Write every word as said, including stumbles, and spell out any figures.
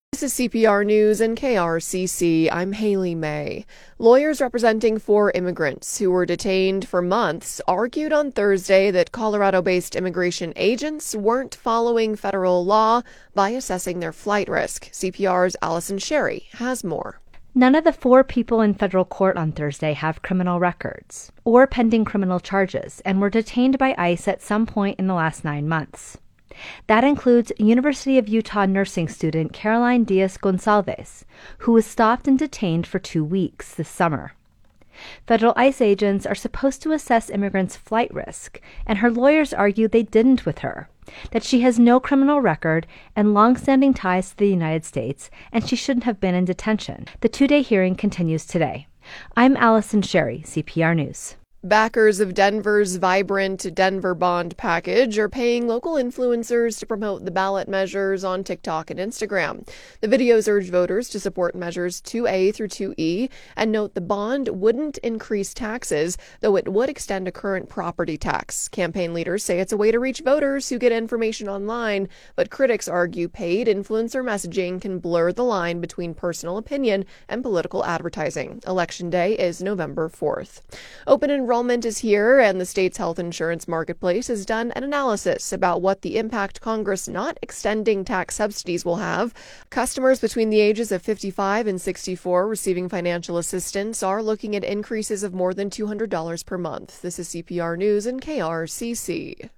This is C P R News and K R C C. I'm Haley May. Lawyers representing four immigrants who were detained for months argued on Thursday that Colorado-based immigration agents weren't following federal law by assessing their flight risk. C P R's Allison Sherry has more. None of the four people in federal court on Thursday have criminal records or pending criminal charges and were detained by ICE at some point in the last nine months. That includes University of Utah nursing student Caroline Diaz-Gonçalves, who was stopped and detained for two weeks this summer. Federal ICE agents are supposed to assess immigrants' flight risk, and her lawyers argue they didn't with her, that she has no criminal record and long-standing ties to the United States, and she shouldn't have been in detention. The two-day hearing continues today. I'm Allison Sherry, C P R News. Backers of Denver's vibrant Denver Bond package are paying local influencers to promote the ballot measures on TikTok and Instagram. The videos urge voters to support measures two A through two E and note the bond wouldn't increase taxes, though it would extend a current property tax. Campaign leaders say it's a way to reach voters who get information online, but critics argue paid influencer messaging can blur the line between personal opinion and political advertising. Election Day is November fourth. Open enrollment Enrollment is here, and the state's health insurance marketplace has done an analysis about what the impact Congress not extending tax subsidies will have. Customers between the ages of fifty-five and sixty-four receiving financial assistance are looking at increases of more than two hundred dollars per month. This is C P R News and K R C C.